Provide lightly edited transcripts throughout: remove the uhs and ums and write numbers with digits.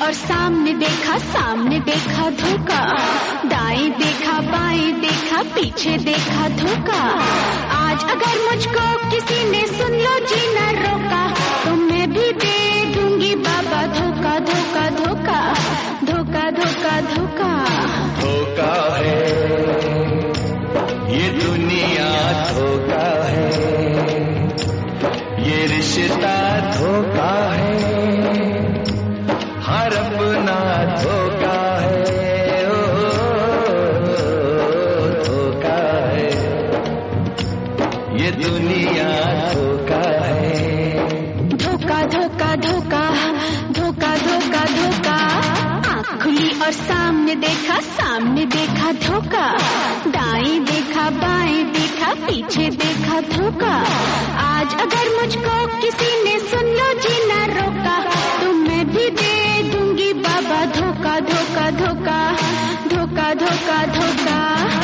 और सामने देखा धोखा, दाएं देखा बाएं देखा पीछे देखा धोखा। आज अगर मुझको किसी ने सुन लो जी न रोका, तो मैं भी दे दूंगी बाबा धोखा धोखा धोखा धोखा धोखा धोखा। धोखा है ये दुनिया, धोखा है ये रिश्ता, धोखा है हर अपना धोखा है, धोखा है ये दुनिया, धोखा है। धोखा धोखा धोखा धोखा धोखा धोखा। आँख खुली और सामने देखा धोखा, दाएं देखा बाएं देखा पीछे देखा धोखा। आज अगर मुझको किसी ने सुन लो जी न रोका, तो मैं भी दे दूंगी बाबा धोखा धोखा धोखा धोखा धोखा धोखा।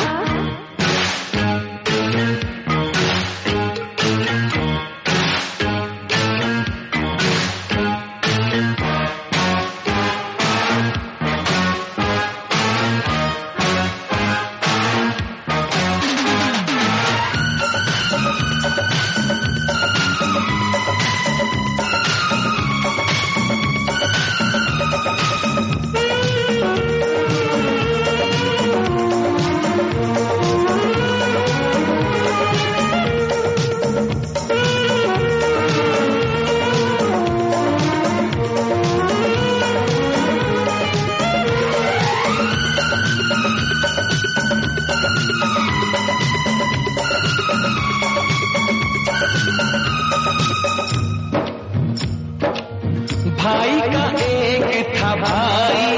भाई का एक था भाई,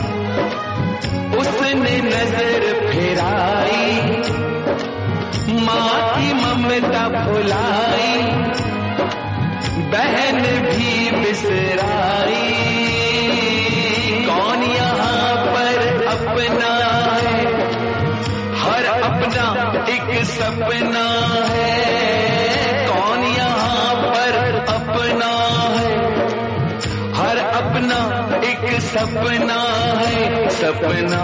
उसने नजर फिराई, माँ की ममता भुलाई, बहन भी बिसराई। कौन यहाँ पर अपना है, हर अपना एक सपना है। कौन यहाँ पर अपना है, हर अपना एक सपना है। सपना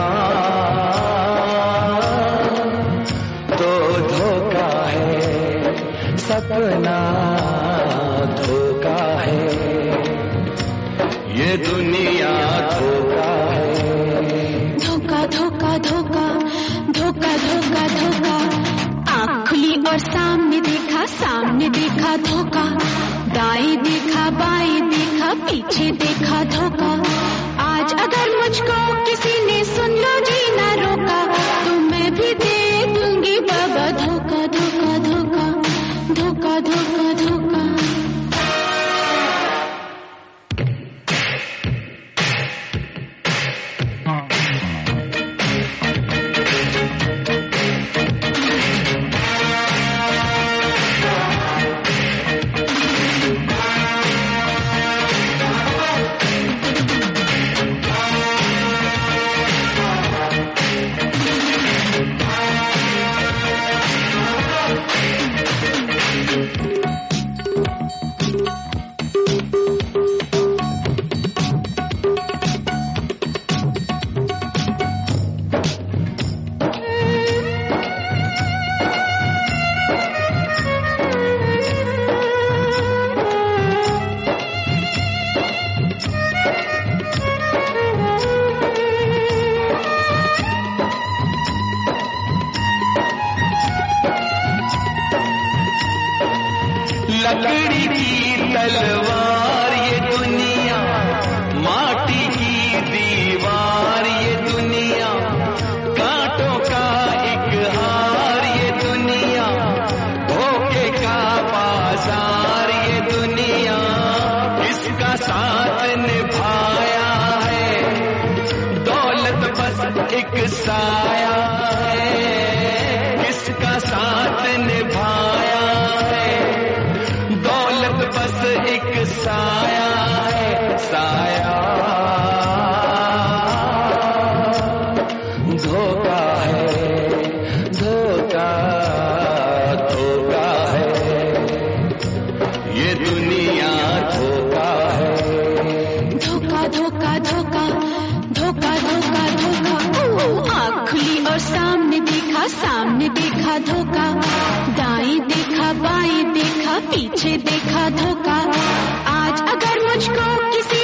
तो धोखा है, सपना धोखा है ये दुनिया, धोखा है। धोखा धोखा धोखा धोखा धोखा धोखा। आँख खुली और सामने देखा धोखा, दाएं देखा बाएं देखा पीछे देखा धोखा। आज अगर मुझको किसी ने सुन लो जी न रोका, तो मैं भी दे दूंगी बाबा धोखा धोखा धोखा धोखा धोखा धोखा। लकड़ी की तलवार ये दुनिया, माटी की दीवार ये दुनिया, कांटों का एक हार ये दुनिया, धोखे का बाजार ये दुनिया। किसका साथ निभाया है, दौलत बस एक साया है। किसका साथ निभाया है, दौलत बस एक साया है, साया। धोखा है, धोखा धोखा है ये दुनिया, धोखा है। धोखा धोखा धोखा धोखा धोखा धोखा धोखा। आँख खुली और सामने देखा धोखा, दाएं देखा बाएं देखा पीछे देखा धोखा। आज अगर मुझको किसी